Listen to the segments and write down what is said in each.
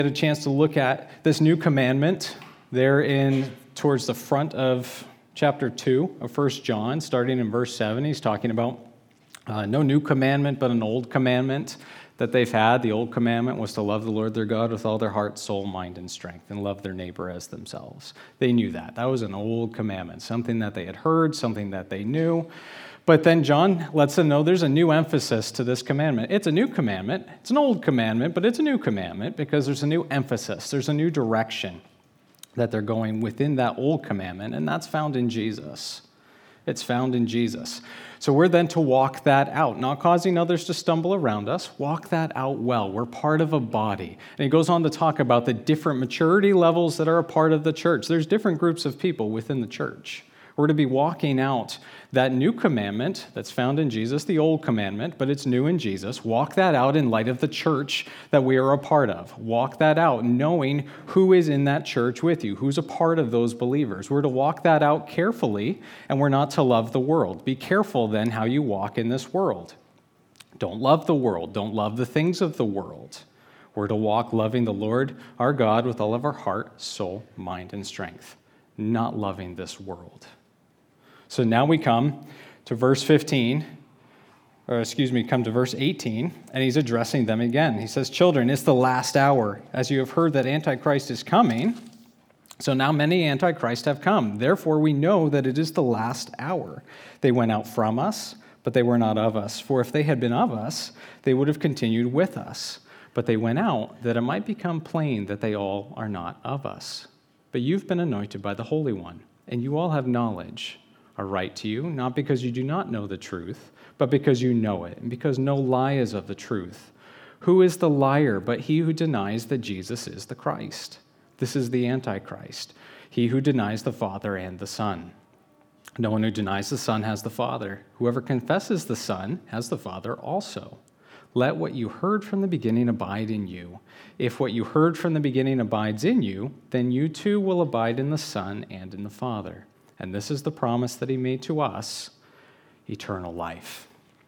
Get a chance to look at this new commandment there towards the front of chapter 2 of 1 John, starting in verse 7. He's talking about no new commandment, but an old commandment that they've had. The old commandment was to love the Lord their God with all their heart, soul, mind, and strength, and love their neighbor as themselves. They knew that. That was an old commandment, something that they had heard, something that they knew. But then John lets them know there's a new emphasis to this commandment. It's a new commandment. It's an old commandment, but it's a new commandment because there's a new emphasis. There's a new direction that they're going within that old commandment, and that's found in Jesus. It's found in Jesus. So we're then to walk that out, not causing others to stumble around us. Walk that out well. We're part of a body. And he goes on to talk about the different maturity levels that are a part of the church. There's different groups of people within the church. We're to be walking out that new commandment that's found in Jesus, the old commandment, but it's new in Jesus. Walk that out in light of the church that we are a part of. Walk that out knowing who is in that church with you, who's a part of those believers. We're to walk that out carefully, and we're not to love the world. Be careful then how you walk in this world. Don't love the world. Don't love the things of the world. We're to walk loving the Lord our God with all of our heart, soul, mind, and strength, not loving this world. So now we come to verse 18, and he's addressing them again. He says, "Children, it's the last hour. As you have heard that Antichrist is coming, so now many Antichrists have come. Therefore we know that it is the last hour. They went out from us, but they were not of us. For if they had been of us, they would have continued with us. But they went out, that it might become plain that they all are not of us. But you've been anointed by the Holy One, and you all have knowledge. I write to you, not because you do not know the truth, but because you know it, and because no lie is of the truth. Who is the liar but he who denies that Jesus is the Christ? This is the Antichrist, he who denies the Father and the Son. No one who denies the Son has the Father. Whoever confesses the Son has the Father also. Let what you heard from the beginning abide in you. If what you heard from the beginning abides in you, then you too will abide in the Son and in the Father. And this is the promise that he made to us, eternal life."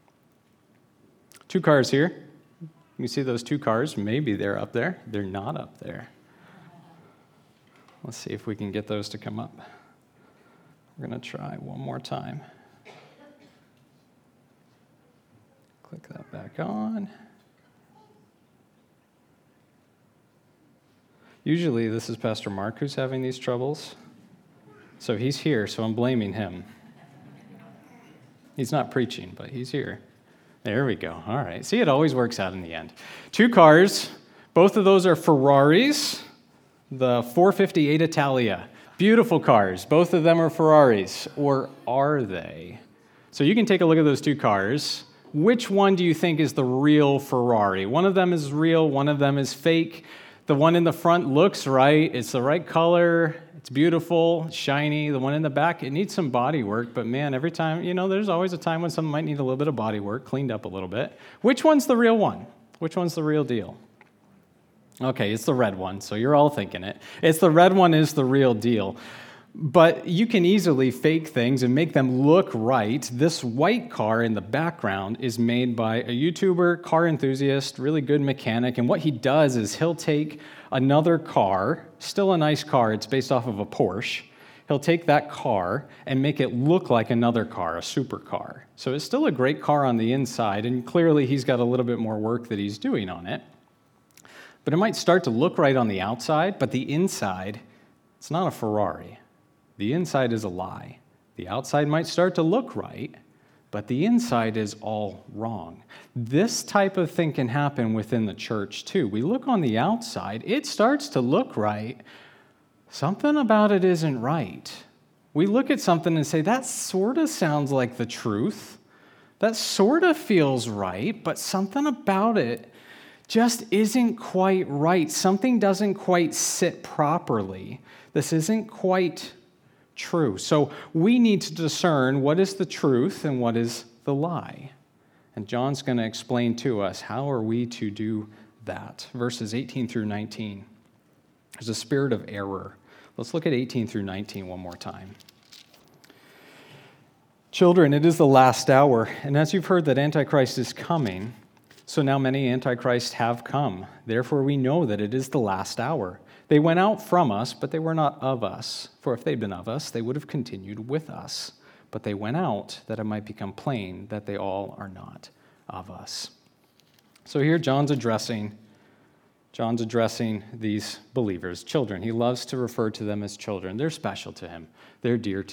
2 cars here. You see those 2 cars? Maybe they're up there. They're not up there. Let's see if we can get those to come up. We're going to try one more time. Click that back on. Usually this is Pastor Mark who's having these troubles. So he's here, so I'm blaming him. He's not preaching, but he's here. There we go. All right. See, it always works out in the end. 2 cars. Both of those are Ferraris. The 458 Italia. Beautiful cars. Both of them are Ferraris. Or are they? So you can take a look at those 2 cars. Which one do you think is the real Ferrari? One of them is real, one of them is fake. The one in the front looks right. It's the right color. It's beautiful, shiny. The one in the back, it needs some body work, but man, every time, there's always a time when something might need a little bit of body work, cleaned up a little bit. Which one's the real one? Which one's the real deal? Okay, it's the red one, so you're all thinking it. It's the red one is the real deal. But you can easily fake things and make them look right. This white car in the background is made by a YouTuber, car enthusiast, really good mechanic. And what he does is he'll take another car, still a nice car, it's based off of a Porsche. He'll take that car and make it look like another car, a supercar. So it's still a great car on the inside, and clearly he's got a little bit more work that he's doing on it. But it might start to look right on the outside, but the inside, it's not a Ferrari. The inside is a lie. The outside might start to look right, but the inside is all wrong. This type of thing can happen within the church too. We look on the outside, it starts to look right. Something about it isn't right. We look at something and say, that sort of sounds like the truth. That sort of feels right, but something about it just isn't quite right. Something doesn't quite sit properly. This isn't quite true. So we need to discern what is the truth and what is the lie. And John's going to explain to us how are we to do that. Verses 18 through 19. There's a spirit of error. Let's look at 18 through 19 one more time. "Children, it is the last hour, and as you've heard that Antichrist is coming, So now many antichrists have come. Therefore we know that it is the last hour. They went out from us, but they were not of us. For if they'd been of us, they would have continued with us. But they went out that it might become plain that they all are not of us. So here John's addressing these believers, children. He loves to refer to them as children. They're special to him. They're dear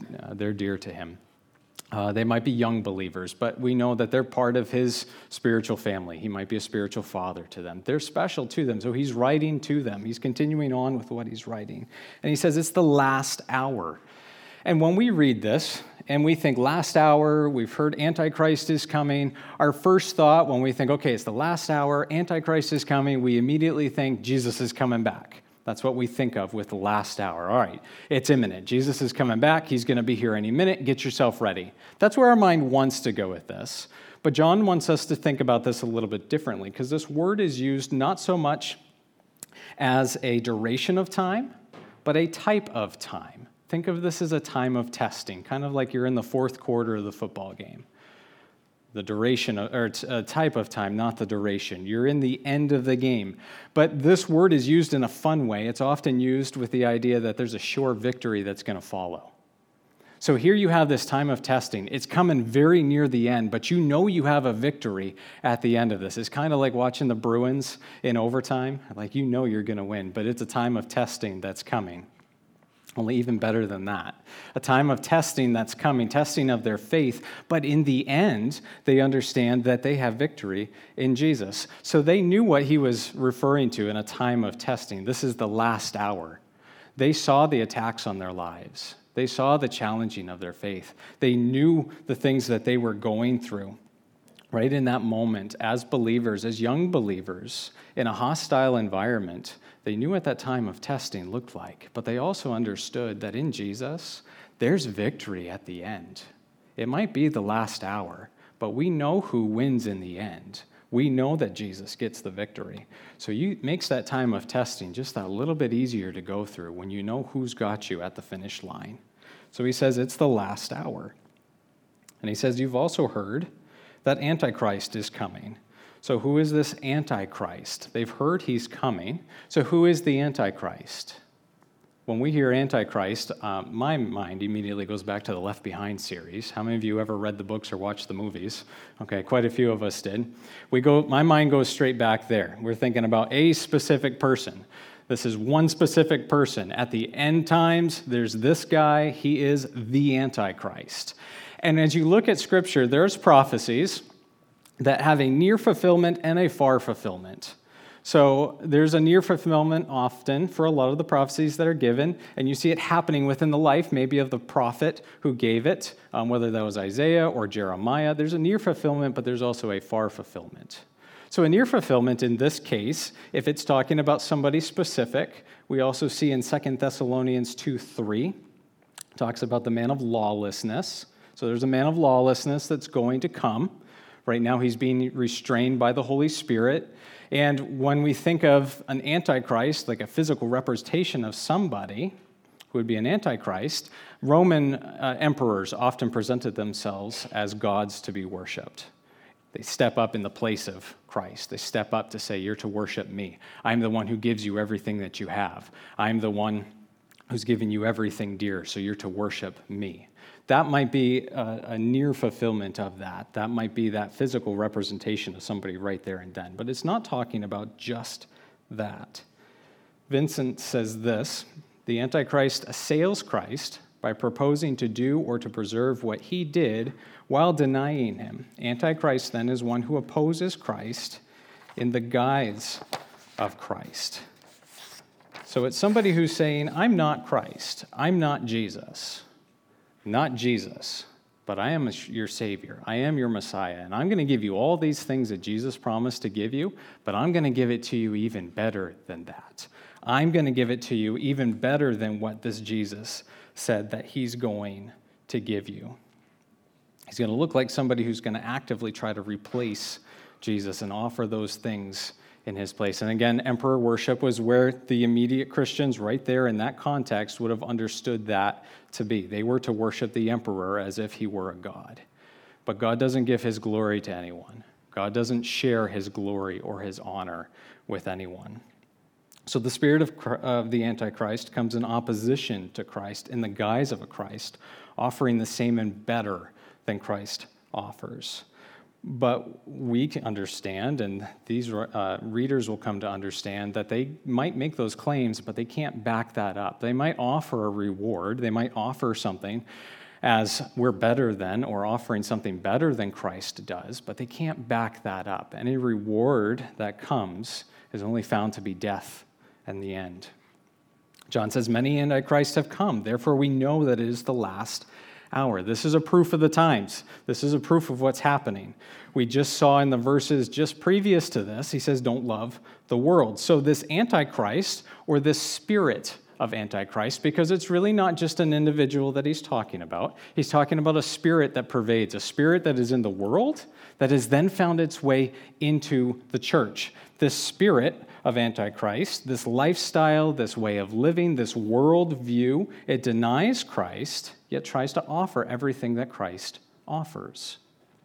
to him. They might be young believers, but we know that they're part of his spiritual family. He might be a spiritual father to them. They're special to them, so he's writing to them. He's continuing on with what he's writing. And he says it's the last hour. And when we read this, and we think last hour, we've heard Antichrist is coming, our first thought when we think, okay, it's the last hour, Antichrist is coming, we immediately think Jesus is coming back. That's what we think of with the last hour. All right, it's imminent. Jesus is coming back. He's going to be here any minute. Get yourself ready. That's where our mind wants to go with this. But John wants us to think about this a little bit differently, because this word is used not so much as a duration of time, but a type of time. Think of this as a time of testing, kind of like you're in the fourth quarter of the football game. The duration, or it's a type of time, not the duration. You're in the end of the game. But this word is used in a fun way. It's often used with the idea that there's a sure victory that's going to follow. So here you have this time of testing. It's coming very near the end, but you know you have a victory at the end of this. It's kind of like watching the Bruins in overtime. Like, you know you're going to win, but it's a time of testing that's coming. Only even better than that. A time of testing that's coming, testing of their faith, but in the end, they understand that they have victory in Jesus. So they knew what he was referring to in a time of testing. This is the last hour. They saw the attacks on their lives. They saw the challenging of their faith. They knew the things that they were going through. Right in that moment, as believers, as young believers, in a hostile environment, they knew what that time of testing looked like, but they also understood that in Jesus, there's victory at the end. It might be the last hour, but we know who wins in the end. We know that Jesus gets the victory. So it makes that time of testing just that little bit easier to go through when you know who's got you at the finish line. So he says it's the last hour. And he says, you've also heard that Antichrist is coming. So who is this Antichrist? They've heard he's coming. So who is the Antichrist? When we hear Antichrist, my mind immediately goes back to the Left Behind series. How many of you ever read the books or watched the movies? Okay, quite a few of us did. My mind goes straight back there. We're thinking about a specific person. This is one specific person. At the end times, there's this guy. He is the Antichrist. And as you look at Scripture, there's prophecies that have a near fulfillment and a far fulfillment. So there's a near fulfillment often for a lot of the prophecies that are given, and you see it happening within the life maybe of the prophet who gave it, whether that was Isaiah or Jeremiah. There's a near fulfillment, but there's also a far fulfillment. So a near fulfillment in this case, if it's talking about somebody specific, we also see in 2 Thessalonians 2:3, talks about the man of lawlessness. So there's a man of lawlessness that's going to come. Right now he's being restrained by the Holy Spirit. And when we think of an Antichrist, like a physical representation of somebody who would be an Antichrist, Roman emperors often presented themselves as gods to be worshipped. They step up in the place of Christ. They step up to say, you're to worship me. I'm the one who gives you everything that you have. I'm the one who's given you everything dear, so you're to worship me. That might be a near fulfillment of that. That might be that physical representation of somebody right there and then. But it's not talking about just that. Vincent says this, the Antichrist assails Christ by proposing to do or to preserve what he did while denying him. Antichrist then is one who opposes Christ in the guise of Christ. So it's somebody who's saying, I'm not Christ. I'm not Jesus. Not Jesus, but I am your Savior. I am your Messiah, and I'm going to give you all these things that Jesus promised to give you, but I'm going to give it to you even better than that. I'm going to give it to you even better than what this Jesus said that he's going to give you. He's going to look like somebody who's going to actively try to replace Jesus and offer those things in his place. And again, emperor worship was where the immediate Christians right there in that context would have understood that to be. They were to worship the emperor as if he were a god. But God doesn't give his glory to anyone. God doesn't share his glory or his honor with anyone. So the spirit of the Antichrist comes in opposition to Christ in the guise of a Christ, offering the same and better than Christ offers. But we can understand, and these readers will come to understand, that they might make those claims, but they can't back that up. They might offer a reward. They might offer something as we're better than, or offering something better than Christ does, but they can't back that up. Any reward that comes is only found to be death in the end. John says, many antichrists have come. Therefore, we know that it is the last hour. This is a proof of the times. This is a proof of what's happening. We just saw in the verses just previous to this, he says, don't love the world. So this Antichrist, or this spirit of Antichrist, because it's really not just an individual that he's talking about. He's talking about a spirit that pervades, a spirit that is in the world that has then found its way into the church. This spirit of Antichrist, this lifestyle, this way of living, this worldview, it denies Christ, yet tries to offer everything that Christ offers.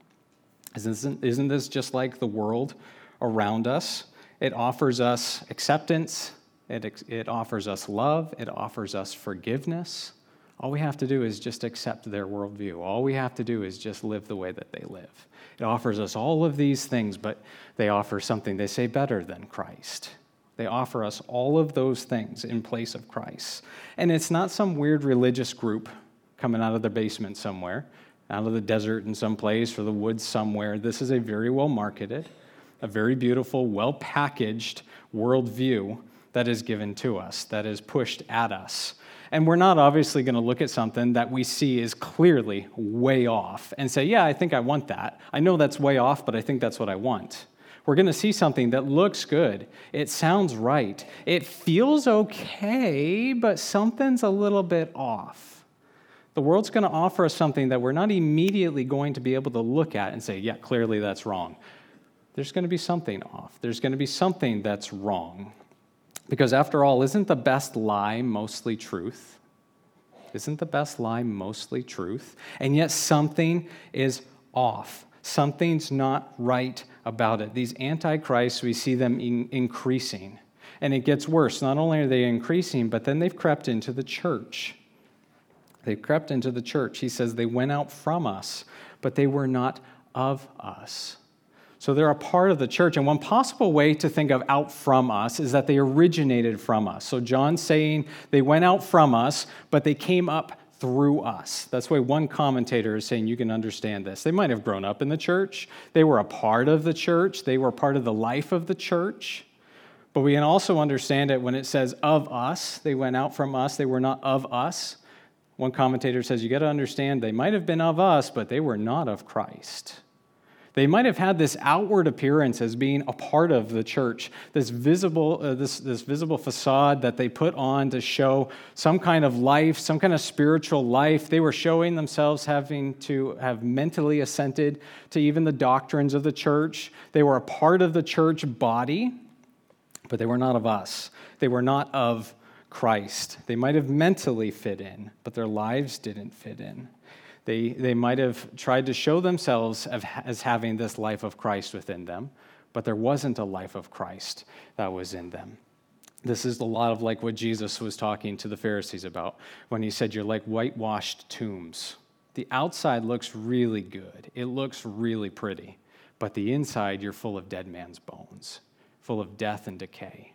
Isn't this just like the world around us? It offers us acceptance, it offers us love, it offers us forgiveness. All we have to do is just accept their worldview. All we have to do is just live the way that they live. It offers us all of these things, but they offer something they say better than Christ. They offer us all of those things in place of Christ. And it's not some weird religious group coming out of the basement somewhere, out of the desert in some place or the woods somewhere. This is a very well marketed, a very beautiful, well packaged worldview that is given to us, that is pushed at us. And we're not obviously going to look at something that we see is clearly way off and say, yeah, I think I want that. I know that's way off, but I think that's what I want. We're going to see something that looks good. It sounds right. It feels okay, but something's a little bit off. The world's going to offer us something that we're not immediately going to be able to look at and say, yeah, clearly that's wrong. There's going to be something off. There's going to be something that's wrong. Because after all, isn't the best lie mostly truth? Isn't the best lie mostly truth? And yet something is off. Something's not right about it. These antichrists, we see them increasing. And it gets worse. Not only are they increasing, but then they've crept into the church. They've crept into the church. He says they went out from us, but they were not of us. So they're a part of the church. And one possible way to think of out from us is that they originated from us. So John's saying they went out from us, but they came up through us. That's why one commentator is saying you can understand this. They might have grown up in the church. They were a part of the church. They were part of the life of the church. But we can also understand it when it says of us. They went out from us. They were not of us. One commentator says you got to understand they might have been of us, but they were not of Christ. They might have had this outward appearance as being a part of the church, this visible facade that they put on to show some kind of life, some kind of spiritual life. They were showing themselves having to have mentally assented to even the doctrines of the church. They were a part of the church body, but they were not of us. They were not of Christ. They might have mentally fit in, but their lives didn't fit in. They might have tried to show themselves as having this life of Christ within them, but there wasn't a life of Christ that was in them. This is a lot of like what Jesus was talking to the Pharisees about when he said, you're like whitewashed tombs. The outside looks really good. It looks really pretty, but the inside, you're full of dead man's bones, full of death and decay.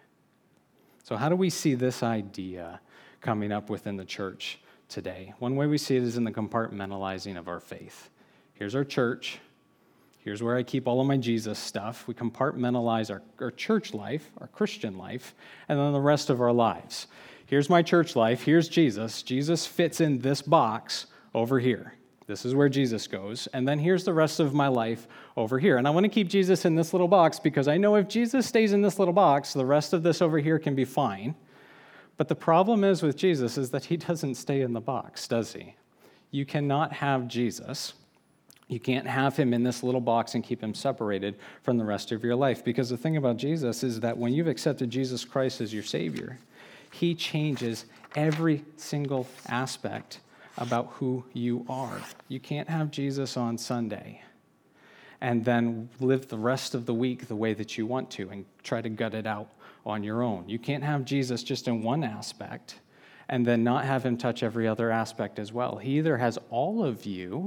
So how do we see this idea coming up within the church today? One way we see it is in the compartmentalizing of our faith. Here's our church. Here's where I keep all of my Jesus stuff. We compartmentalize our church life, our Christian life, and then the rest of our lives. Here's my church life. Here's Jesus. Jesus fits in this box over here. This is where Jesus goes. And then here's the rest of my life over here. And I want to keep Jesus in this little box because I know if Jesus stays in this little box, the rest of this over here can be fine. But the problem is with Jesus is that he doesn't stay in the box, does he? You cannot have Jesus. You can't have him in this little box and keep him separated from the rest of your life. Because the thing about Jesus is that when you've accepted Jesus Christ as your Savior, he changes every single aspect about who you are. You can't have Jesus on Sunday and then live the rest of the week the way that you want to and try to gut it out on your own. You can't have Jesus just in one aspect and then not have him touch every other aspect as well. He either has all of you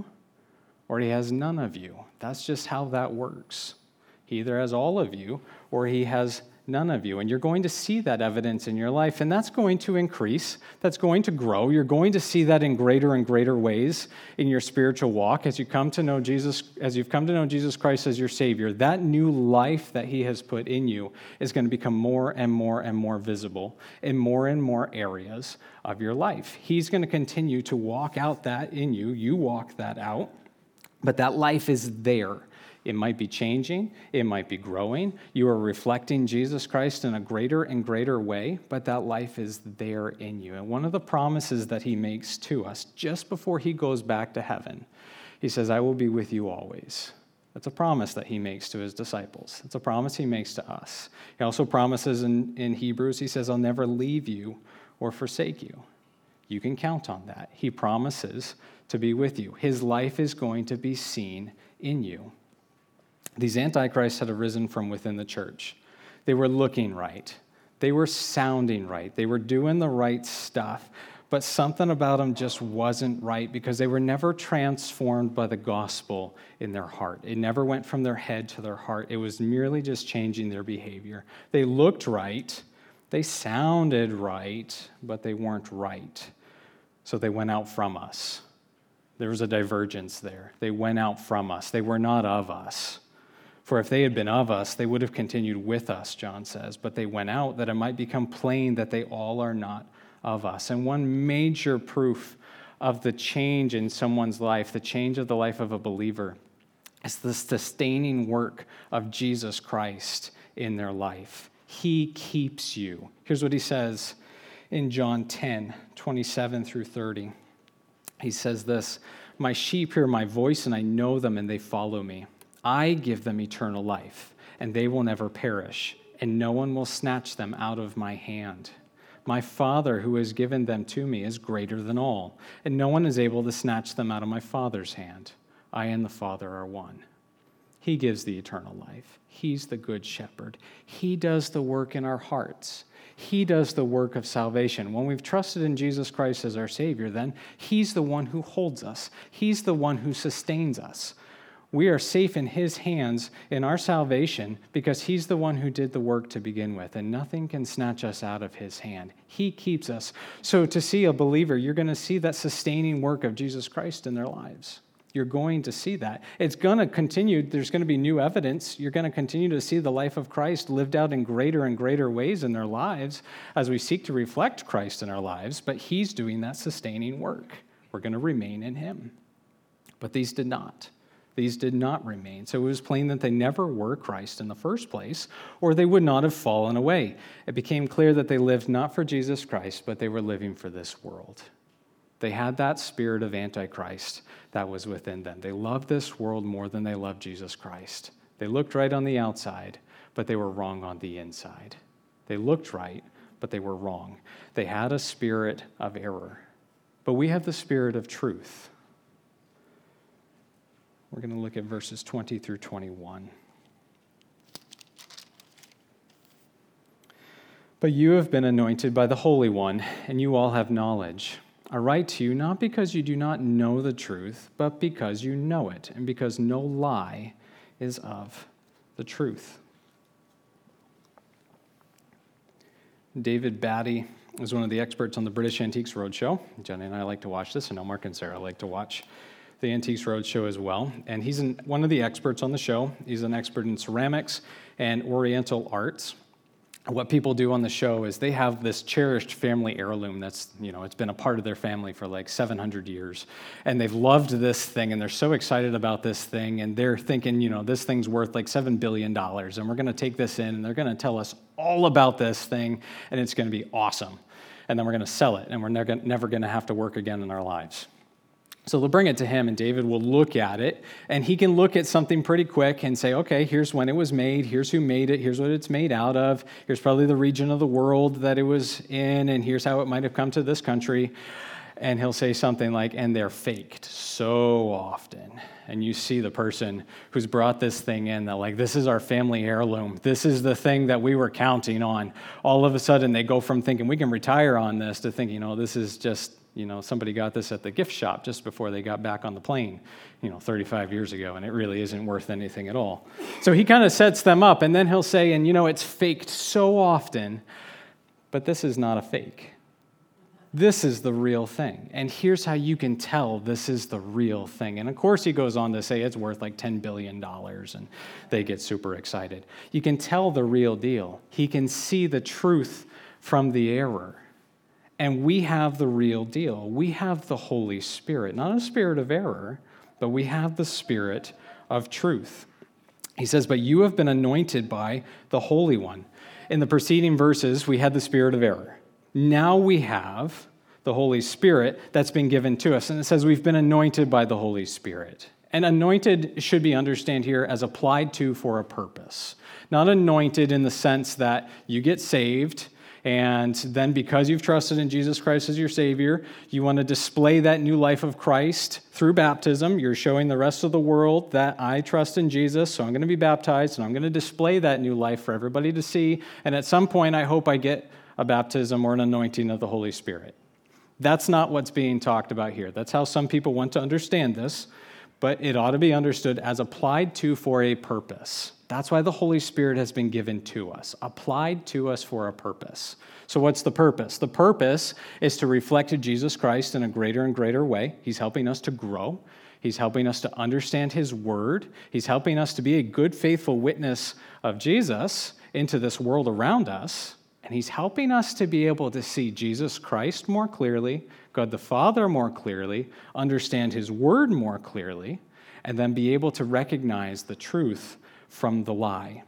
or he has none of you. That's just how that works. He either has all of you or he has none of you. And you're going to see that evidence in your life, and that's going to increase. That's going to grow. You're going to see that in greater and greater ways in your spiritual walk as you come to know Jesus, as you've come to know Jesus Christ as your Savior. That new life that he has put in you is going to become more and more and more visible in more and more areas of your life. He's going to continue to walk out that in you. You walk that out, but that life is there. It might be changing. It might be growing. You are reflecting Jesus Christ in a greater and greater way, but that life is there in you. And one of the promises that he makes to us just before he goes back to heaven, he says, I will be with you always. That's a promise that he makes to his disciples. It's a promise he makes to us. He also promises in Hebrews, he says, I'll never leave you or forsake you. You can count on that. He promises to be with you. His life is going to be seen in you. These antichrists had arisen from within the church. They were looking right. They were sounding right. They were doing the right stuff, but something about them just wasn't right because they were never transformed by the gospel in their heart. It never went from their head to their heart. It was merely just changing their behavior. They looked right. They sounded right, but they weren't right. So they went out from us. There was a divergence there. They went out from us. They were not of us. For if they had been of us, they would have continued with us, John says. But they went out that it might become plain that they all are not of us. And one major proof of the change in someone's life, the change of the life of a believer, is the sustaining work of Jesus Christ in their life. He keeps you. Here's what he says in John 10, 27 through 30. He says this, my sheep hear my voice, and I know them, and they follow me. I give them eternal life, and they will never perish, and no one will snatch them out of my hand. My Father, who has given them to me, is greater than all, and no one is able to snatch them out of my Father's hand. I and the Father are one. He gives the eternal life. He's the good shepherd. He does the work in our hearts. He does the work of salvation. When we've trusted in Jesus Christ as our Savior, then he's the one who holds us. He's the one who sustains us. We are safe in his hands in our salvation because he's the one who did the work to begin with, and nothing can snatch us out of his hand. He keeps us. So to see a believer, you're going to see that sustaining work of Jesus Christ in their lives. You're going to see that. It's going to continue. There's going to be new evidence. You're going to continue to see the life of Christ lived out in greater and greater ways in their lives as we seek to reflect Christ in our lives, but he's doing that sustaining work. We're going to remain in him. But these did not. These did not remain. So it was plain that they never were Christ in the first place, or they would not have fallen away. It became clear that they lived not for Jesus Christ, but they were living for this world. They had that spirit of Antichrist that was within them. They loved this world more than they loved Jesus Christ. They looked right on the outside, but they were wrong on the inside. They looked right, but they were wrong. They had a spirit of error. But we have the spirit of truth. We're going to look at verses 20 through 21. But you have been anointed by the Holy One, and you all have knowledge. I write to you not because you do not know the truth, but because you know it, and because no lie is of the truth. David Batty is one of the experts on the British Antiques Roadshow. Jenny and I like to watch this. I know Mark and Sarah like to watch the Antiques Roadshow as well. And he's one of the experts on the show. He's an expert in ceramics and Oriental arts. What people do on the show is they have this cherished family heirloom that's, it's been a part of their family for like 700 years. And they've loved this thing, and they're so excited about this thing, and they're thinking, this thing's worth like $7 billion, and we're going to take this in, and they're going to tell us all about this thing, and it's going to be awesome. And then we're going to sell it, and we're never going to have to work again in our lives. So they'll bring it to him, and David will look at it, and he can look at something pretty quick and say, okay, here's when it was made, here's who made it, here's what it's made out of, here's probably the region of the world that it was in, and here's how it might have come to this country. And he'll say something like, and they're faked so often. And you see the person who's brought this thing in, that like, this is our family heirloom. This is the thing that we were counting on. All of a sudden, they go from thinking we can retire on this to thinking, this is just, somebody got this at the gift shop just before they got back on the plane, 35 years ago, and it really isn't worth anything at all. So he kind of sets them up, and then he'll say, and it's faked so often, but this is not a fake. This is the real thing. And here's how you can tell this is the real thing. And of course, he goes on to say it's worth like $10 billion, and they get super excited. You can tell the real deal. He can see the truth from the error. And we have the real deal. We have the Holy Spirit, not a spirit of error, but we have the Spirit of truth. He says, but you have been anointed by the Holy One. In the preceding verses, we had the spirit of error. Now we have the Holy Spirit that's been given to us. And it says we've been anointed by the Holy Spirit. And anointed should be understood here as applied to for a purpose. Not anointed in the sense that you get saved, and then because you've trusted in Jesus Christ as your Savior, you want to display that new life of Christ through baptism. You're showing the rest of the world that I trust in Jesus, so I'm going to be baptized, and I'm going to display that new life for everybody to see. And at some point, I hope I get a baptism or an anointing of the Holy Spirit. That's not what's being talked about here. That's how some people want to understand this, but it ought to be understood as applied to for a purpose. That's why the Holy Spirit has been given to us, applied to us for a purpose. So what's the purpose? The purpose is to reflect Jesus Christ in a greater and greater way. He's helping us to grow. He's helping us to understand his word. He's helping us to be a good, faithful witness of Jesus into this world around us. And he's helping us to be able to see Jesus Christ more clearly, God the Father more clearly, understand his word more clearly, and then be able to recognize the truth from the lie.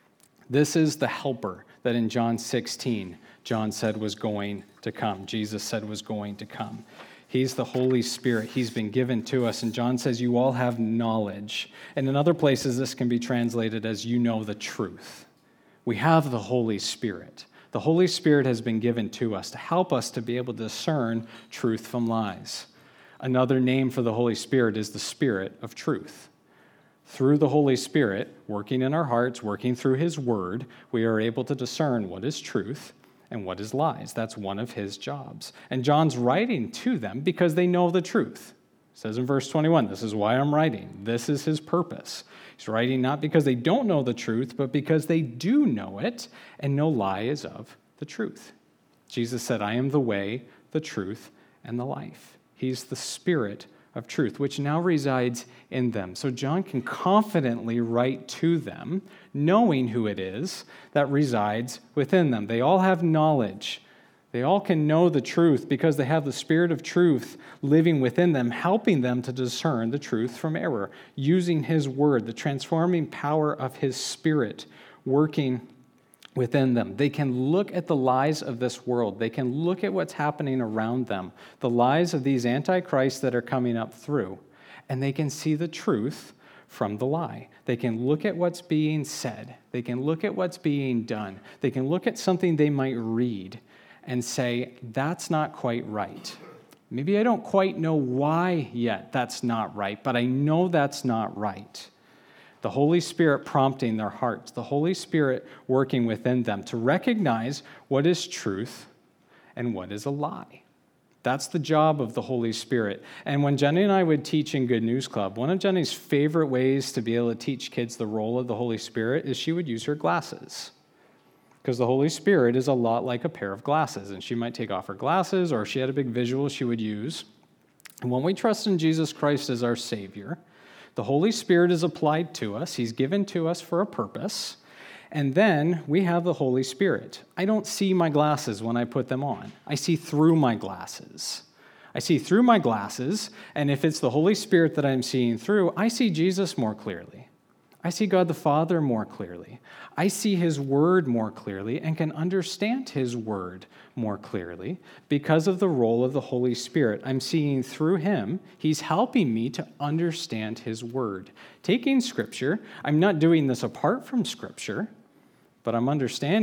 This is the helper that in John 16, John said was going to come. Jesus said was going to come. He's the Holy Spirit. He's been given to us. And John says, you all have knowledge. And in other places, this can be translated as you know the truth. We have the Holy Spirit. The Holy Spirit has been given to us to help us to be able to discern truth from lies. Another name for the Holy Spirit is the Spirit of truth. Through the Holy Spirit, working in our hearts, working through his word, we are able to discern what is truth and what is lies. That's one of his jobs. And John's writing to them because they know the truth. It says in verse 21, this is why I'm writing. This is his purpose. He's writing not because they don't know the truth, but because they do know it, and no lie is of the truth. Jesus said, I am the way, the truth, and the life. He's the Spirit of truth, which now resides in them. So John can confidently write to them, knowing who it is that resides within them. They all have knowledge. They all can know the truth because they have the Spirit of truth living within them, helping them to discern the truth from error, using his word, the transforming power of his Spirit working within them. They can look at the lies of this world. They can look at what's happening around them, the lies of these antichrists that are coming up through, and they can see the truth from the lie. They can look at what's being said. They can look at what's being done. They can look at something they might read and say, that's not quite right. Maybe I don't quite know why yet that's not right, but I know that's not right. The Holy Spirit prompting their hearts, the Holy Spirit working within them to recognize what is truth and what is a lie. That's the job of the Holy Spirit. And when Jenny and I would teach in Good News Club, one of Jenny's favorite ways to be able to teach kids the role of the Holy Spirit is she would use her glasses. Because the Holy Spirit is a lot like a pair of glasses, and she might take off her glasses, or if she had a big visual she would use. And when we trust in Jesus Christ as our Savior, the Holy Spirit is applied to us. He's given to us for a purpose. And then we have the Holy Spirit. I don't see my glasses when I put them on. I see through my glasses. I see through my glasses, and if it's the Holy Spirit that I'm seeing through, I see Jesus more clearly. I see God the Father more clearly. I see his word more clearly and can understand his word more clearly because of the role of the Holy Spirit. I'm seeing through him. He's helping me to understand his word. Taking Scripture, I'm not doing this apart from Scripture, but I'm understanding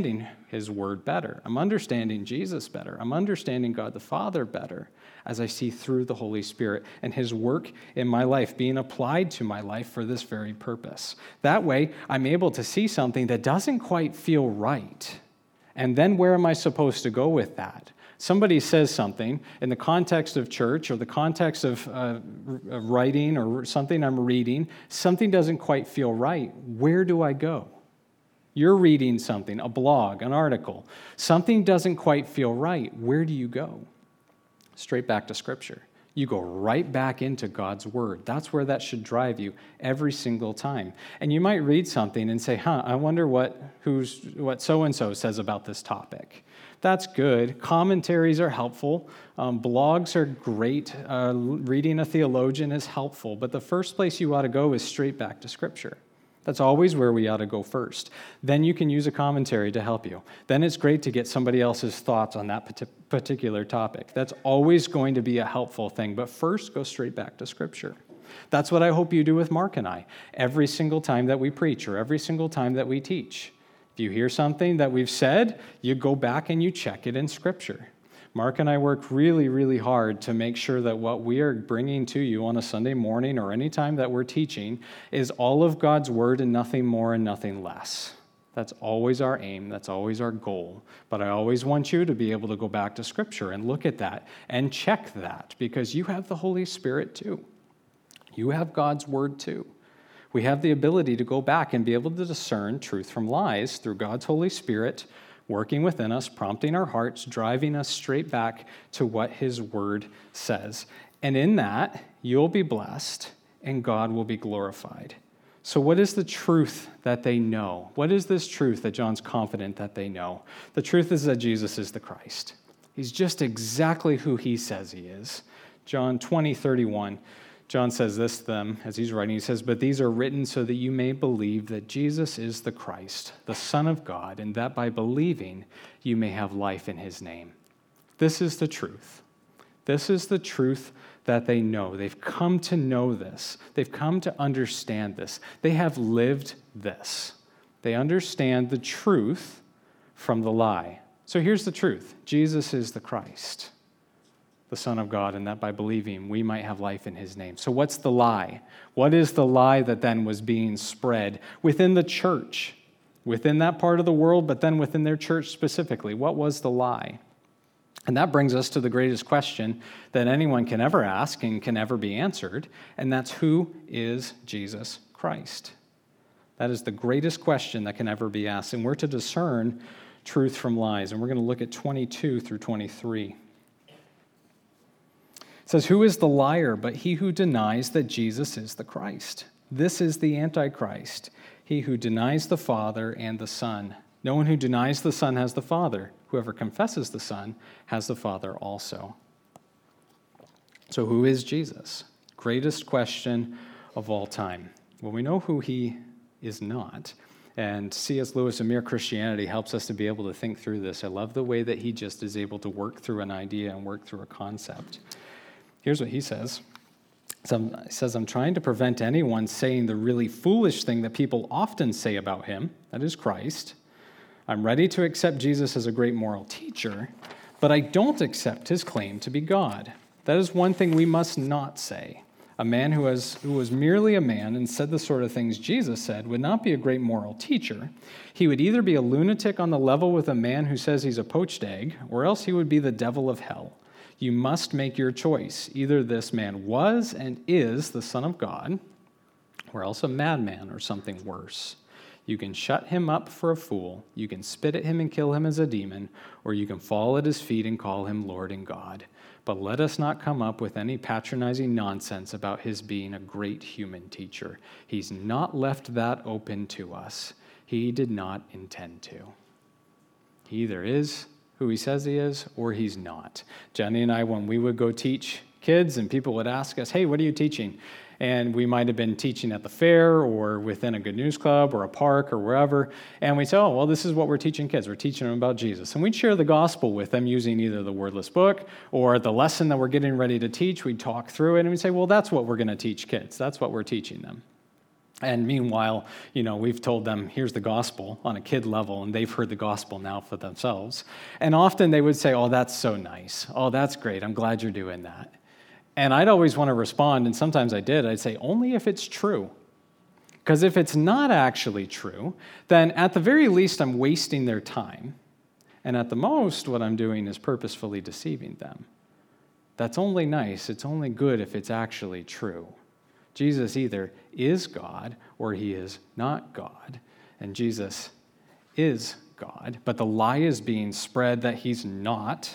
his word better. I'm understanding Jesus better. I'm understanding God the Father better as I see through the Holy Spirit and his work in my life being applied to my life for this very purpose. That way, I'm able to see something that doesn't quite feel right. And then where am I supposed to go with that? Somebody says something in the context of church or the context of writing or something I'm reading, something doesn't quite feel right. Where do I go? You're reading something, a blog, an article. Something doesn't quite feel right. Where do you go? Straight back to Scripture. You go right back into God's Word. That's where that should drive you every single time. And you might read something and say, I wonder what so-and-so says about this topic. That's good. Commentaries are helpful. Blogs are great. Reading a theologian is helpful. But the first place you ought to go is straight back to Scripture. That's always where we ought to go first. Then you can use a commentary to help you. Then it's great to get somebody else's thoughts on that particular topic. That's always going to be a helpful thing. But first, go straight back to Scripture. That's what I hope you do with Mark and I every single time that we preach or every single time that we teach. If you hear something that we've said, you go back and you check it in Scripture. Mark and I work really, really hard to make sure that what we are bringing to you on a Sunday morning or any time that we're teaching is all of God's Word and nothing more and nothing less. That's always our aim. That's always our goal. But I always want you to be able to go back to Scripture and look at that and check that because you have the Holy Spirit too. You have God's Word too. We have the ability to go back and be able to discern truth from lies through God's Holy Spirit working within us, prompting our hearts, driving us straight back to what his word says. And in that, you'll be blessed and God will be glorified. So what is the truth that they know? What is this truth that John's confident that they know? The truth is that Jesus is the Christ. He's just exactly who he says he is. John 20:31. John says this to them as he's writing. He says, "But these are written so that you may believe that Jesus is the Christ, the Son of God, and that by believing you may have life in his name." This is the truth. This is the truth that they know. They've come to know this. They've come to understand this. They have lived this. They understand the truth from the lie. So here's the truth. Jesus is the Christ, the Son of God, and that by believing we might have life in his name. So what's the lie? What is the lie that then was being spread within the church, within that part of the world, but then within their church specifically? What was the lie? And that brings us to the greatest question that anyone can ever ask and can ever be answered, and that's, who is Jesus Christ? That is the greatest question that can ever be asked, and we're to discern truth from lies, and we're going to look at 22 through 23. It says, "Who is the liar but he who denies that Jesus is the Christ? This is the Antichrist, he who denies the Father and the Son. No one who denies the Son has the Father. Whoever confesses the Son has the Father also." So who is Jesus? Greatest question of all time. Well, we know who he is not. And C.S. Lewis in Mere Christianity helps us to be able to think through this. I love the way that he just is able to work through an idea and work through a concept. Here's what he says. He says, "I'm trying to prevent anyone saying the really foolish thing that people often say about him, that is Christ. I'm ready to accept Jesus as a great moral teacher, but I don't accept his claim to be God. That is one thing we must not say. A man who was merely a man and said the sort of things Jesus said would not be a great moral teacher. He would either be a lunatic on the level with a man who says he's a poached egg, or else he would be the devil of hell. You must make your choice. Either this man was and is the Son of God, or else a madman or something worse. You can shut him up for a fool, you can spit at him and kill him as a demon, or you can fall at his feet and call him Lord and God. But let us not come up with any patronizing nonsense about his being a great human teacher. He's not left that open to us. He did not intend to. He either is who he says he is, or he's not." Jenny and I, when we would go teach kids and people would ask us, "Hey, what are you teaching?" And we might have been teaching at the fair or within a Good News Club or a park or wherever. And we'd say, "Oh, well, this is what we're teaching kids. We're teaching them about Jesus." And we'd share the gospel with them using either the wordless book or the lesson that we're getting ready to teach. We'd talk through it and we'd say, "Well, that's what we're going to teach kids. That's what we're teaching them." And meanwhile, we've told them, here's the gospel on a kid level, and they've heard the gospel now for themselves. And often they would say, oh, that's so nice. Oh, that's great. I'm glad you're doing that. And I'd always want to respond, and sometimes I did. I'd say, only if it's true. Because if it's not actually true, then at the very least, I'm wasting their time. And at the most, what I'm doing is purposefully deceiving them. That's only nice. It's only good if it's actually true. Jesus either is God or he is not God. And Jesus is God. But the lie is being spread that he's not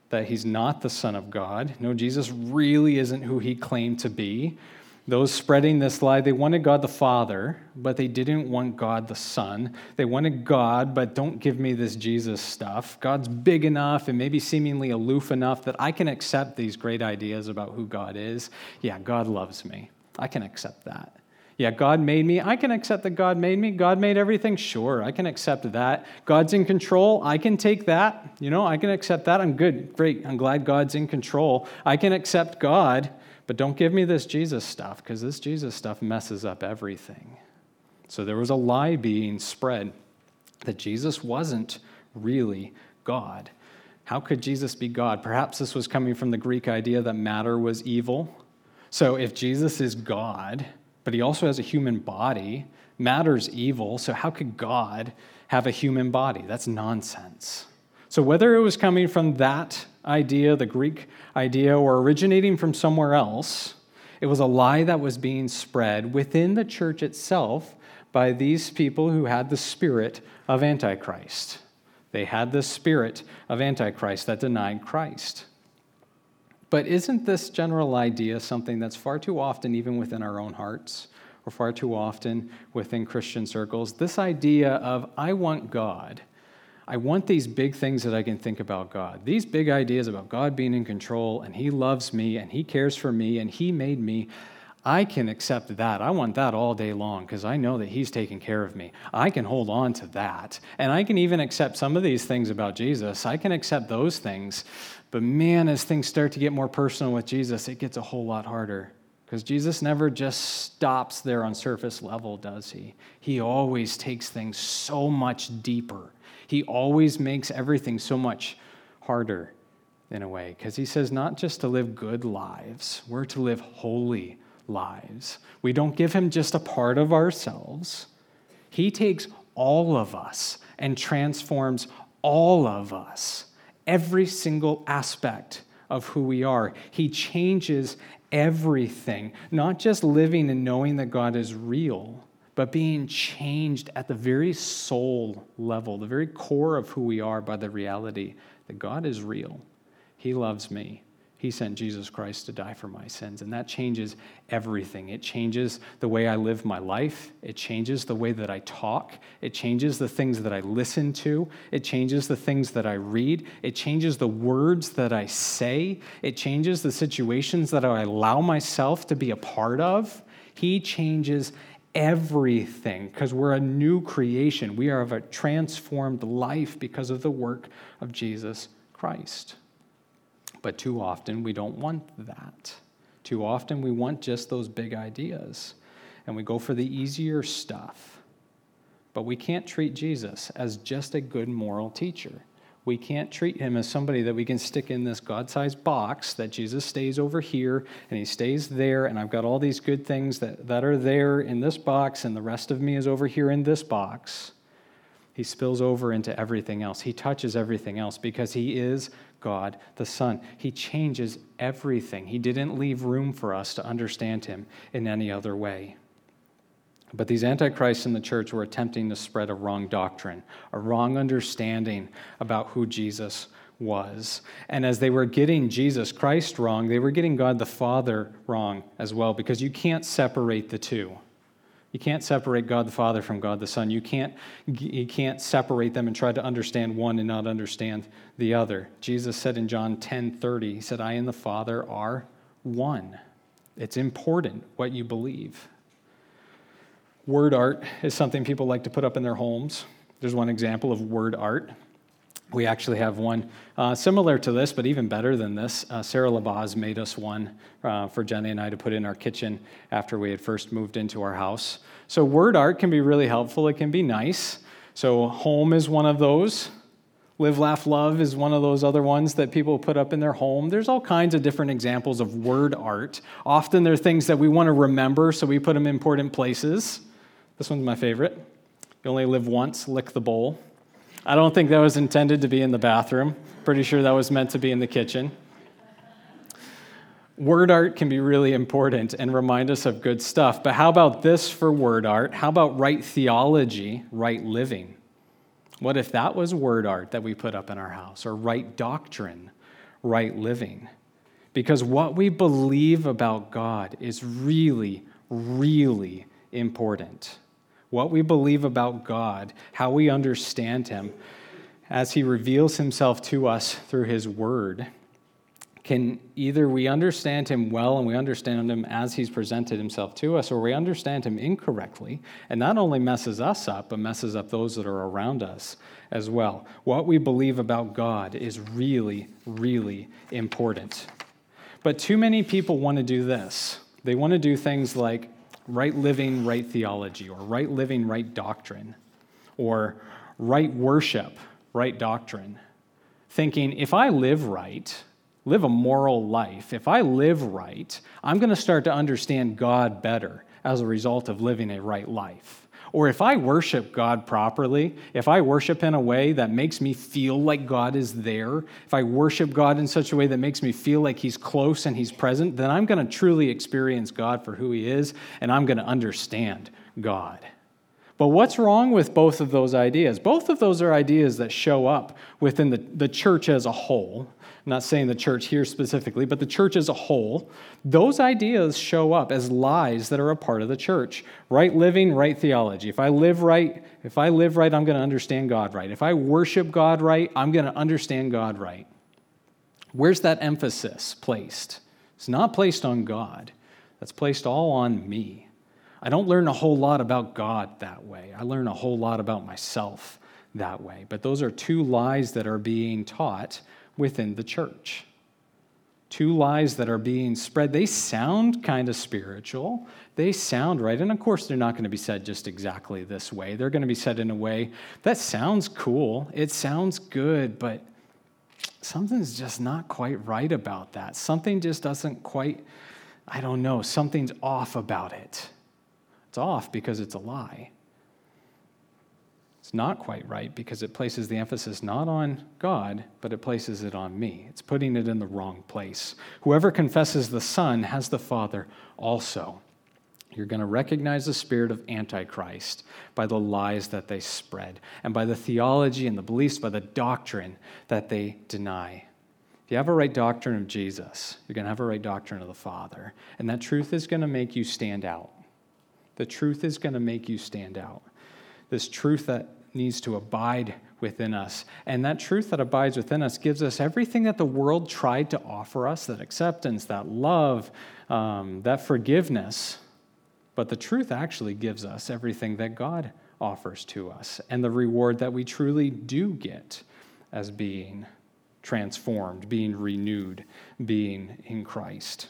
the Son of God. No, Jesus really isn't who he claimed to be. Those spreading this lie, they wanted God the Father, but they didn't want God the Son. They wanted God, but don't give me this Jesus stuff. God's big enough and maybe seemingly aloof enough that I can accept these great ideas about who God is. Yeah, God loves me. I can accept that. Yeah, God made me. I can accept that God made me. God made everything. Sure, I can accept that. God's in control. I can take that. I can accept that. I'm good. Great. I'm glad God's in control. I can accept God. But don't give me this Jesus stuff, because this Jesus stuff messes up everything. So there was a lie being spread that Jesus wasn't really God. How could Jesus be God? Perhaps this was coming from the Greek idea that matter was evil. So if Jesus is God, but he also has a human body, matter's evil, so how could God have a human body? That's nonsense. So whether it was coming from that idea, the Greek idea, or originating from somewhere else, it was a lie that was being spread within the church itself by these people who had the spirit of Antichrist. They had the spirit of Antichrist that denied Christ. But isn't this general idea something that's far too often, even within our own hearts, or far too often within Christian circles? This idea of, I want God. I want these big things that I can think about God. These big ideas about God being in control, and he loves me, and he cares for me, and he made me. I can accept that. I want that all day long because I know that he's taking care of me. I can hold on to that. And I can even accept some of these things about Jesus. I can accept those things. But man, as things start to get more personal with Jesus, it gets a whole lot harder. Because Jesus never just stops there on surface level, does he? He always takes things so much deeper. He always makes everything so much harder in a way. Because he says not just to live good lives, we're to live holy lives. We don't give him just a part of ourselves. He takes all of us and transforms all of us, every single aspect of who we are. He changes everything, not just living and knowing that God is real, but being changed at the very soul level, the very core of who we are by the reality that God is real. He loves me. He sent Jesus Christ to die for my sins, and that changes everything. It changes the way I live my life. It changes the way that I talk. It changes the things that I listen to. It changes the things that I read. It changes the words that I say. It changes the situations that I allow myself to be a part of. He changes everything because we're a new creation. We are of a transformed life because of the work of Jesus Christ. But too often, we don't want that. Too often, we want just those big ideas, and we go for the easier stuff. But we can't treat Jesus as just a good moral teacher. We can't treat him as somebody that we can stick in this God-sized box that Jesus stays over here, and he stays there, and I've got all these good things that are there in this box, and the rest of me is over here in this box. He spills over into everything else. He touches everything else because he is God the Son. He changes everything. He didn't leave room for us to understand him in any other way. But these antichrists in the church were attempting to spread a wrong doctrine, a wrong understanding about who Jesus was. And as they were getting Jesus Christ wrong, they were getting God the Father wrong as well, because you can't separate the two. You can't separate God the Father from God the Son. You can't separate them and try to understand one and not understand the other. Jesus said in John 10:30, he said, I and the Father are one. It's important what you believe. Word art is something people like to put up in their homes. There's one example of word art. We actually have one similar to this, but even better than this. Sarah Labaz made us one for Jenny and I to put in our kitchen after we had first moved into our house. So word art can be really helpful. It can be nice. So home is one of those. Live, laugh, love is one of those other ones that people put up in their home. There's all kinds of different examples of word art. Often they're things that we want to remember, so we put them in important places. This one's my favorite. You only live once, lick the bowl. I don't think that was intended to be in the bathroom. Pretty sure that was meant to be in the kitchen. Word art can be really important and remind us of good stuff. But how about this for word art? How about right theology, right living? What if that was word art that we put up in our house? Or right doctrine, right living? Because what we believe about God is really, really important. What we believe about God, how we understand him, as he reveals himself to us through his word, can either we understand him well and we understand him as he's presented himself to us, or we understand him incorrectly, and not only messes us up, but messes up those that are around us as well. What we believe about God is really, really important. But too many people want to do this. They want to do things like right living, right theology, or right living, right doctrine, or right worship, right doctrine. Thinking, if I live right, live a moral life, if I live right, I'm going to start to understand God better as a result of living a right life. Or if I worship God properly, if I worship in a way that makes me feel like God is there, if I worship God in such a way that makes me feel like he's close and he's present, then I'm going to truly experience God for who he is, and I'm going to understand God. But what's wrong with both of those ideas? Both of those are ideas that show up within the church as a whole. I'm not saying the church here specifically, but the church as a whole. Those ideas show up as lies that are a part of the church. Right living, right theology. If I live right, I'm going to understand God right. If I worship God right, I'm going to understand God right. Where's that emphasis placed? It's not placed on God. That's placed all on me. I don't learn a whole lot about God that way. I learn a whole lot about myself that way. But those are two lies that are being taught within the church. Two lies that are being spread. They sound kind of spiritual. They sound right. And of course, they're not going to be said just exactly this way. They're going to be said in a way that sounds cool. It sounds good, but something's just not quite right about that. Something just doesn't quite, I don't know, something's off about it. It's off because it's a lie. It's not quite right because it places the emphasis not on God, but it places it on me. It's putting it in the wrong place. Whoever confesses the Son has the Father also. You're going to recognize the spirit of Antichrist by the lies that they spread, and by the theology and the beliefs, by the doctrine that they deny. If you have a right doctrine of Jesus, you're going to have a right doctrine of the Father, and that truth is going to make you stand out. The truth is going to make you stand out. This truth that needs to abide within us. And that truth that abides within us gives us everything that the world tried to offer us, that acceptance, that love, that forgiveness. But the truth actually gives us everything that God offers to us, and the reward that we truly do get as being transformed, being renewed, being in Christ.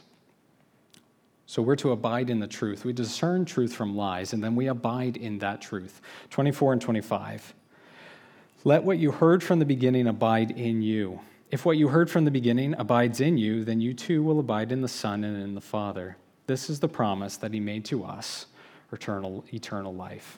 So we're to abide in the truth. We discern truth from lies, and then we abide in that truth. 24 and 25. Let what you heard from the beginning abide in you. If what you heard from the beginning abides in you, then you too will abide in the Son and in the Father. This is the promise that he made to us, eternal life.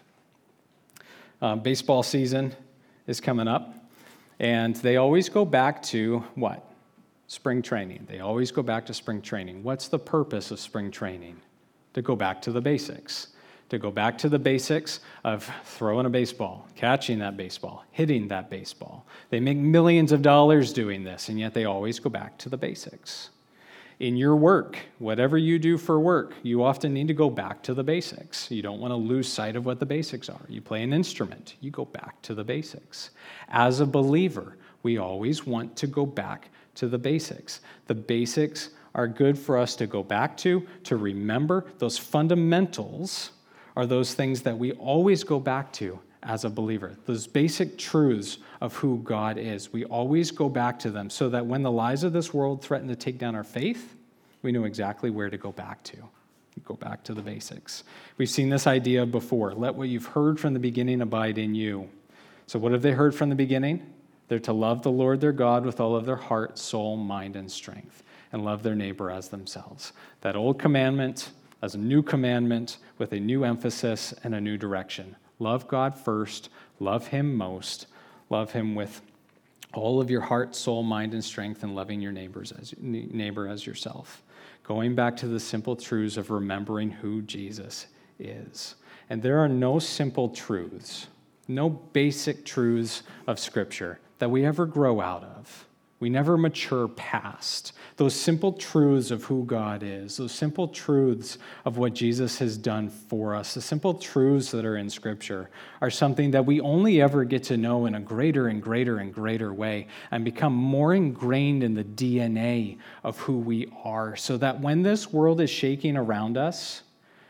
Baseball season is coming up, and they always go back to what? Spring training. They always go back to spring training. What's the purpose of spring training? To go back to the basics. To go back to the basics of throwing a baseball, catching that baseball, hitting that baseball. They make millions of dollars doing this, and yet they always go back to the basics. In your work, whatever you do for work, you often need to go back to the basics. You don't want to lose sight of what the basics are. You play an instrument, you go back to the basics. As a believer, we always want to go back to the basics. The basics are good for us to go back to remember. Those fundamentals are those things that we always go back to as a believer. Those basic truths of who God is. We always go back to them so that when the lies of this world threaten to take down our faith, we know exactly where to go back to. We go back to the basics. We've seen this idea before. Let what you've heard from the beginning abide in you. So what have they heard from the beginning? They're to love the Lord their God with all of their heart, soul, mind, and strength, and love their neighbor as themselves. That old commandment as a new commandment with a new emphasis and a new direction. Love God first, love him most, love him with all of your heart, soul, mind, and strength, and loving your neighbor as yourself. Going back to the simple truths of remembering who Jesus is. And there are no simple truths, no basic truths of Scripture that we ever grow out of. We never mature past. Those simple truths of who God is, those simple truths of what Jesus has done for us, the simple truths that are in Scripture are something that we only ever get to know in a greater and greater and greater way and become more ingrained in the DNA of who we are, so that when this world is shaking around us,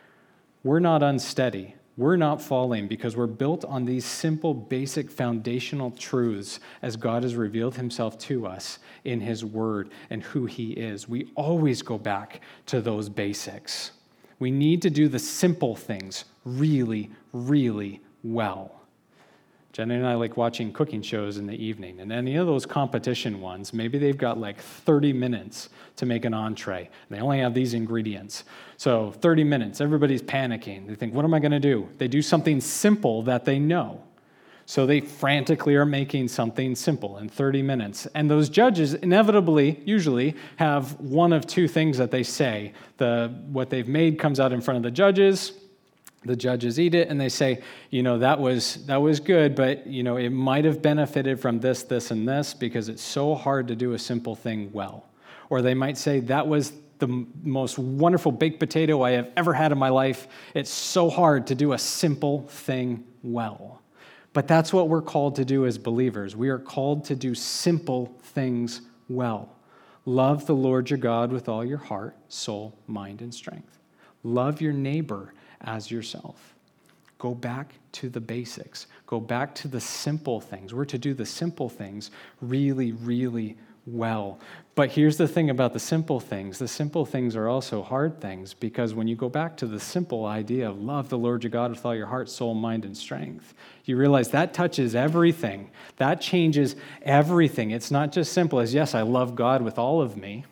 we're not unsteady. We're not falling because we're built on these simple, basic, foundational truths as God has revealed himself to us in his word and who he is. We always go back to those basics. We need to do the simple things really, really well. Jenny and I like watching cooking shows in the evening, and any of those competition ones, maybe they've got like 30 minutes to make an entree. They only have these ingredients. So 30 minutes, everybody's panicking. They think, what am I going to do? They do something simple that they know. So they frantically are making something simple in 30 minutes. And those judges inevitably, usually, have one of two things that they say. What they've made comes out in front of the judges. The judges eat it, and they say, that was good, but, it might have benefited from this, this, and this, because it's so hard to do a simple thing well. Or they might say, that was the most wonderful baked potato I have ever had in my life. It's so hard to do a simple thing well. But that's what we're called to do as believers. We are called to do simple things well. Love the Lord your God with all your heart, soul, mind, and strength. Love your neighbor as yourself. Go back to the basics. Go back to the simple things. We're to do the simple things really, really well. But here's the thing about the simple things. The simple things are also hard things, because when you go back to the simple idea of love the Lord your God with all your heart, soul, mind, and strength, you realize that touches everything. That changes everything. It's not just simple as, yes, I love God with all of me.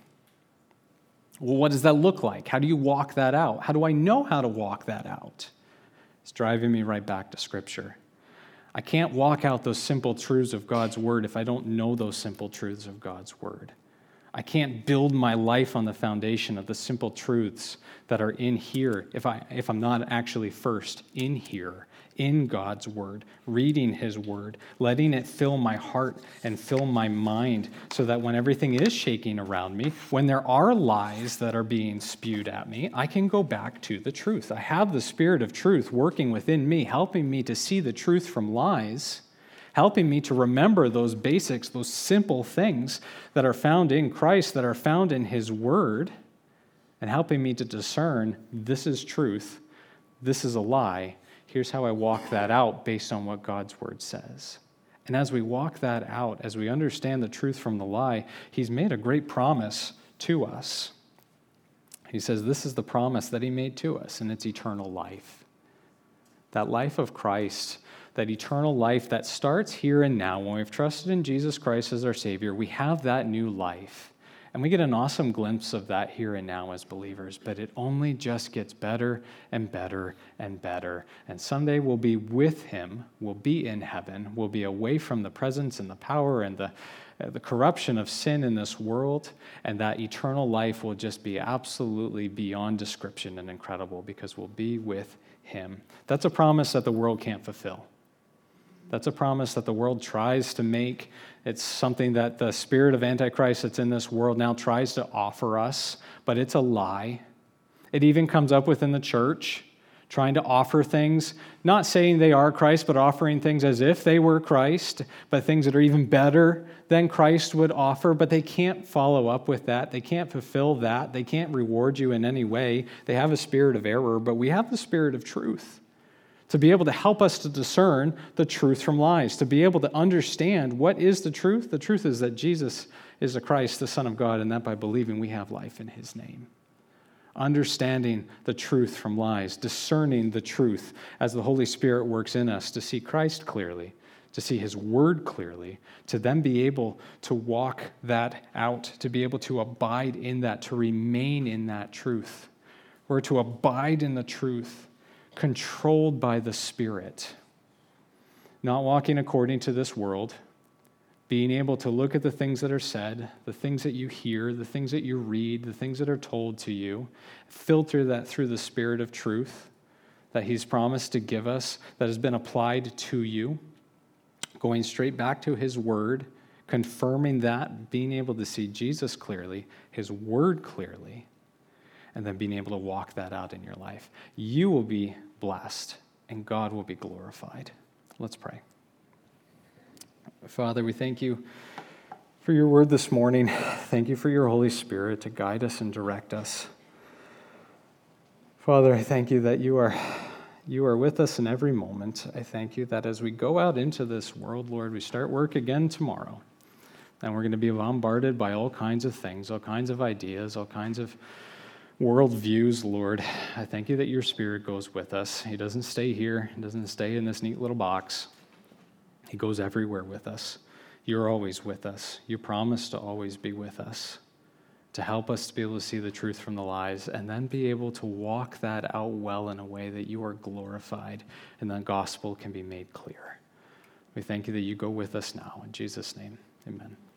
Well, what does that look like? How do you walk that out? How do I know how to walk that out? It's driving me right back to Scripture. I can't walk out those simple truths of God's Word if I don't know those simple truths of God's Word. I can't build my life on the foundation of the simple truths that are in here if I'm not actually first in here, in God's Word, reading his Word, letting it fill my heart and fill my mind, so that when everything is shaking around me, when there are lies that are being spewed at me, I can go back to the truth. I have the Spirit of truth working within me, helping me to see the truth from lies, helping me to remember those basics, those simple things that are found in Christ, that are found in his Word, and helping me to discern this is truth, this is a lie. Here's how I walk that out based on what God's Word says. And as we walk that out, as we understand the truth from the lie, he's made a great promise to us. He says this is the promise that he made to us, and it's eternal life. That life of Christ, that eternal life that starts here and now. When we've trusted in Jesus Christ as our Savior, we have that new life. And we get an awesome glimpse of that here and now as believers, but it only just gets better and better and better. And someday we'll be with him, we'll be in heaven, we'll be away from the presence and the power and the corruption of sin in this world, and that eternal life will just be absolutely beyond description and incredible, because we'll be with him. That's a promise that the world can't fulfill. That's a promise that the world tries to make. It's something that the spirit of Antichrist that's in this world now tries to offer us, but it's a lie. It even comes up within the church, trying to offer things, not saying they are Christ, but offering things as if they were Christ, but things that are even better than Christ would offer, but they can't follow up with that. They can't fulfill that. They can't reward you in any way. They have a spirit of error, but we have the spirit of truth. to be able to help us to discern the truth from lies, to be able to understand what is the truth. The truth is that Jesus is the Christ, the Son of God, and that by believing we have life in his name. Understanding the truth from lies, discerning the truth as the Holy Spirit works in us to see Christ clearly, to see his word clearly, to then be able to walk that out, to be able to abide in that, to remain in that truth. We're to abide in the truth, controlled by the Spirit, not walking according to this world, being able to look at the things that are said, the things that you hear, the things that you read, the things that are told to you, filter that through the Spirit of truth that he's promised to give us, that has been applied to you, going straight back to his word, confirming that, being able to see Jesus clearly, his word clearly, and then being able to walk that out in your life. You will be blessed, and God will be glorified. Let's pray. Father, we thank you for your word this morning. Thank you for your Holy Spirit to guide us and direct us. Father, I thank you that you are with us in every moment. I thank you that as we go out into this world, Lord, we start work again tomorrow, and we're going to be bombarded by all kinds of things, all kinds of ideas, all kinds of worldviews, Lord. I thank you that your Spirit goes with us. He doesn't stay here. He doesn't stay in this neat little box. He goes everywhere with us. You're always with us. You promise to always be with us, to help us to be able to see the truth from the lies, and then be able to walk that out well in a way that you are glorified and the gospel can be made clear. We thank you that you go with us now. In Jesus' name, amen.